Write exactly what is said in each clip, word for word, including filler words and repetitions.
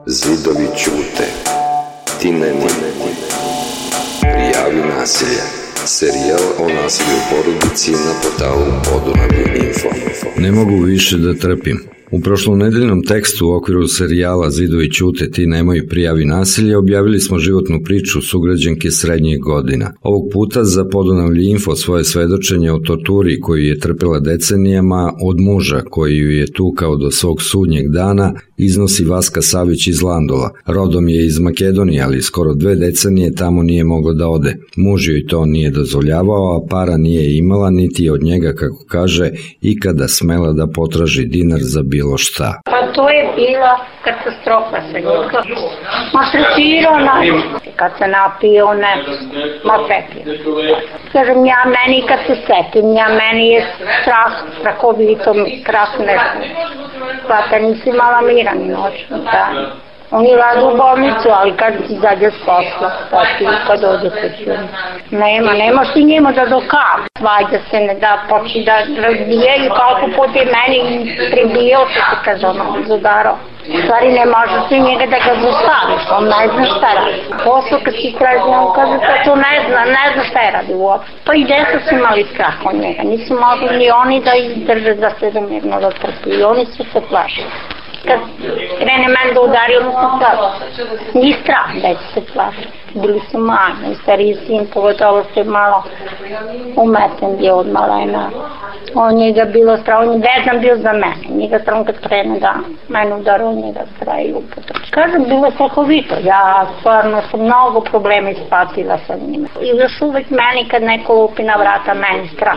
Zidovi ćute, ti nemoj, prijavi nasilje. Serijal o nasilju u porodici na portalu Podunavlje info. Ne mogu više da trpim. U prošlonedeljnom tekstu u okviru serijala Zidovi ćute, ti nemoj, prijavi nasilje objavili smo životnu priču sugrađanke srednjih godina. Ovog puta za Podunavlje info svoje svedočenje o torturi koju je trpela decenijama od muža koji ju je tukao do svog sudnjeg dana iznosi Vaska Savić iz Landola. Rodom je iz Makedonije, ali skoro dve decenije tamo nije mogla da ode. Muž joj to nije dozvoljavao, a para nije imala, niti od njega, kako kaže, ikada smela da potraži dinar za bilo šta. Pa to je bila katastrofa sa njim. Ma tretirao nas. Kad se napio, ne, ma pepio. Kažem, ja meni kad se setim, ja meni je strah, strahovito, strah nešto. Plata nisi imala mira ni noćno, da. Oni rade u bolnicu, ali kad izađe s posla, pa ti kad dođe kuću. Nema, nemaš ti njima da dokav. Svađa se, ne da počne da razbijaju, kako put je meni pribijao, što se kaže ono, zadarao. U stvari ne možeš ti njega da ga zostaviš, on ne zna šta radi. Posle kad si traži, on kaže da to ne zna, ne zna šta je radi uopšte. Pa i deca su imali strah od njega, nisu mogli ni oni da izdrže da se da mirno da trpi i oni su se plašili. Kad krene men da udari, ono sam plašila. Nije strah da će se plašiti. Bili su manje, i stariji sin, pogotovo što je malo umeten bio od malena. On njega bilo strah, on je vezan bio za mene. Njega strah kad krene da mene udara, on njega strah i uputra. Kažem, bilo je strahovito. Ja stvarno sam mnogo problema ispatila sa njima. I još uvek meni kad neko lupi na vrata, meni strah.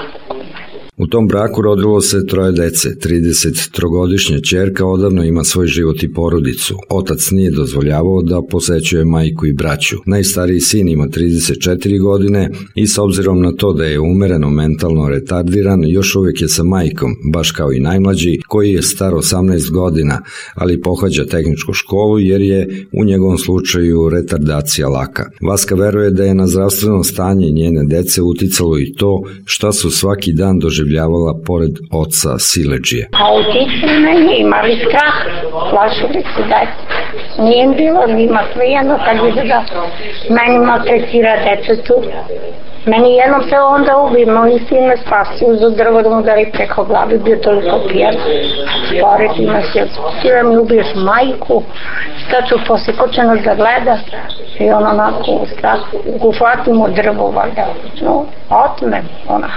U tom braku rodilo se troje dece, tridesettrogodišnja ćerka odavno ima svoj život i porodicu. Otac nije dozvoljavao da posećuje majku i braću. Najstariji sin ima trideset četiri godine i s obzirom na to da je umereno mentalno retardiran, još uvijek je sa majkom, baš kao i najmlađi, koji je star osamnaest godina, ali pohađa tehničku školu jer je u njegovom slučaju retardacija laka. Vaska veruje da je na zdravstveno stanje njene dece uticalo i to šta su svaki dan doživljavali pored oca siledžije. A uticali na nje, imali strah, plašili se dajte. Nije im bilo, nima sve jedno kad vide da meni maltretira detetu. Meni jednom se onda ubi, moj sin me spasi, uzu drvo da mu udari preko glavi, bio toliko pijan. Spore ti me se, ti da mi ubiješ majku, staču posjekočeno da gleda i on onako u strahu, uhvati mu drvo, valjda, no, otme, ona.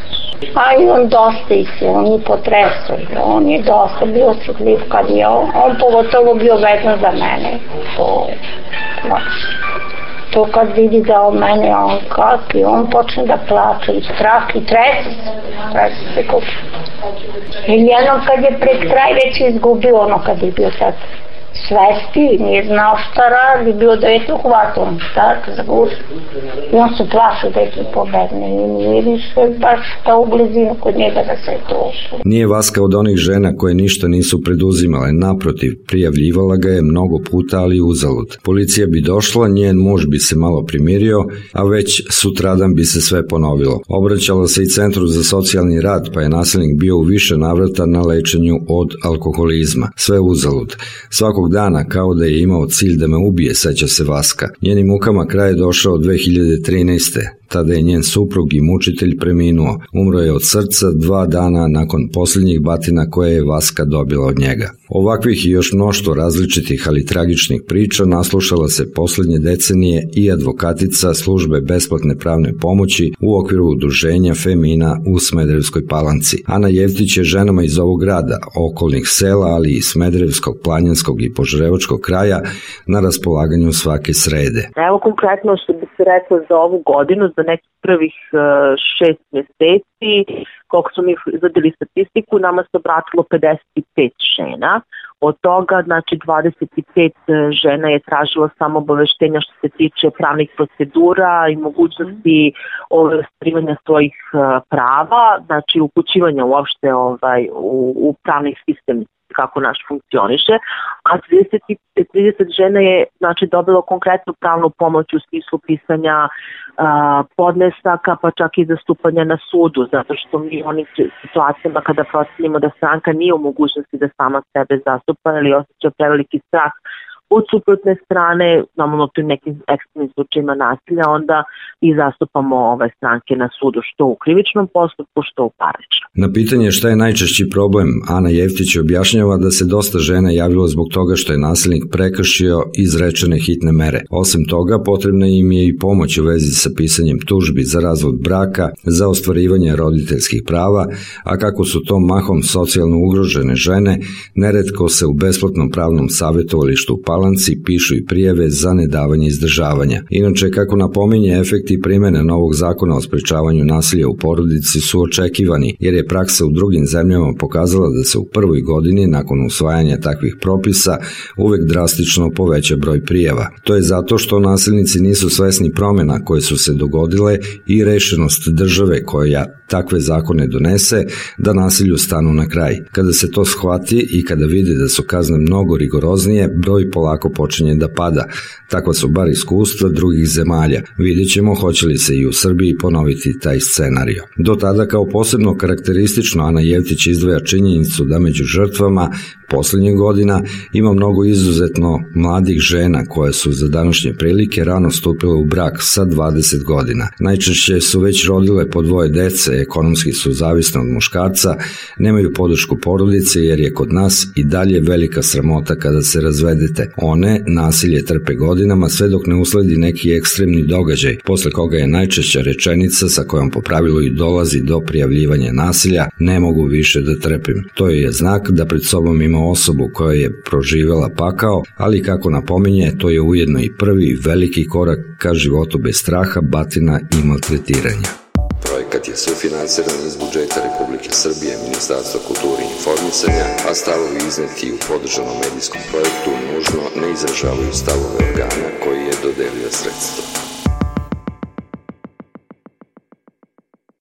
A i on dosta i se, on je potresao, on je dosta bio osjetljiv kad je on, on pogotovo bio vezan za mene. To, to kad vidi da od mene on kapi, on počne da plače i strah i trese se, trese se kupi. I jednom kad je pred kraj već izgubio ono kad je bio sad svesti, nije znao šta radi, bio da je to hvatom, tako, za guš. I on se plašio da je to pobegne i nije više baš ta u blizinu kod njega da se to ušlo. Nije Vaska od onih žena koje ništa nisu preduzimale, naprotiv, prijavljivala ga je mnogo puta, ali uzalud. Policija bi došla, njen muž bi se malo primirio, a već sutradan bi se sve ponovilo. Obraćala se i Centru za socijalni rad, pa je nasilnik bio u više navrata na lečenju od alkoholizma. Sve uzalud. Svakog dana kao da je imao cilj da me ubije, seća se Vaska. Njenim mukama kraj je došao dve hiljade trinaeste. Tada je njen suprug i mučitelj preminuo. Umro je od srca dva dana nakon posljednjih batina koje je Vaska dobila od njega. Ovakvih i još mnoštvo različitih, ali tragičnih priča naslušala se posljednje decenije i advokatica službe besplatne pravne pomoći u okviru udruženja Femina u Smederevskoj Palanci. Ana Jevtić je ženama iz ovog grada, okolnih sela, ali i Smederevskog, Planjanskog i Požarevačkog kraja na raspolaganju svake srede. Evo konkretno što bi se reklo za ovu godinu, za nekih prvih šest mjeseci, koliko smo mi izradili statistiku, nama se obratilo pedeset pet žena. Od toga, znači, dvadeset pet žena je tražilo samo obaveštenja što se tiče pravnih procedura i mogućnosti ostvarivanja svojih prava, znači upućivanja uopšte ovaj, u, u pravni sistem kako naš funkcioniše, a trideset, trideset žena je znači dobilo konkretnu pravnu pomoć u smislu pisanja a, podnesaka, pa čak i zastupanja na sudu, zato što mi u onim situacijama kada procenimo da stranka nije u mogućnosti da sama sebe zastupa ili osjeća preveliki strah od suprotne strane, normalno u tim nekim ekstremnim slučajima nasilja, onda i zastupamo ove stranke na sudu, što u krivičnom postupku, što u parničnom. Na pitanje šta je najčešći problem, Ana Jeftić objašnjava da se dosta žena javilo zbog toga što je nasilnik prekršio izrečene hitne mere. Osim toga, potrebna im je i pomoć u vezi sa pisanjem tužbi za razvod braka, za ostvarivanje roditeljskih prava, a kako su to mahom socijalno ugrožene žene, neretko se u besplatnom pravnom savjetovalištu u Palanci pišu i prijave za nedavanje izdržavanja. Inače, kako napominje, efekti primjene novog zakona o sprečavanju nasilja u porodici su očekivani, jer je praksa u drugim zemljama pokazala da se u prvoj godini nakon usvajanja takvih propisa uvek drastično poveća broj prijava. To je zato što nasilnici nisu svesni promjena koje su se dogodile i rešenost države koja takve zakone donese da nasilju stanu na kraj. Kada se to shvati i kada vidi da su kazne mnogo rigoroznije, broj polako počinje da pada. Takva su bar iskustva drugih zemalja. Vidjet ćemo hoće li se i u Srbiji ponoviti taj scenario. Do tada kao posebno karakteristično Ana Jeftić izdvaja činjenicu da među žrtvama posljednjih godina ima mnogo izuzetno mladih žena koje su za današnje prilike rano stupile u brak sa dvadeset godina. Najčešće su već rodile po dvoje dece, ekonomski su zavisne od muškarca, nemaju podršku porodice jer je kod nas i dalje velika sramota kada se razvedete. One nasilje trpe godinama sve dok ne usledi neki ekstremni događaj, posle koga je najčešća rečenica sa kojom po pravilu i dolazi do prijavljivanja nasilja: ne mogu više da trpim. To je znak da pred sobom ima osobu koja je proživela pakao, ali kako napominje, to je ujedno i prvi veliki korak ka životu bez straha, batina i maltretiranja. Projekat je sufinansiran iz budžeta Republike Srbije, Ministarstva kulture i informisanja, a stavovi izneti u podržanom medijskom projektu nužno ne izražavaju stavove organa koji je dodelio sredstvo.